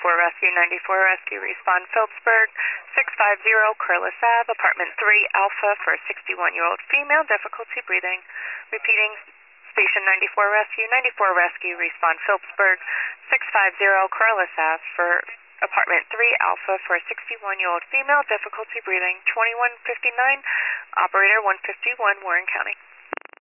Rescue, 94 Rescue, respond Phillipsburg, 650 Curliss Ave, apartment 3 Alpha for a 61-year-old female, difficulty breathing. Repeating, station 94 Rescue, 94 Rescue, respond Phillipsburg, 650 Curliss Ave for apartment 3 Alpha for a 61-year-old female, difficulty breathing. 2159, operator 151, Warren County.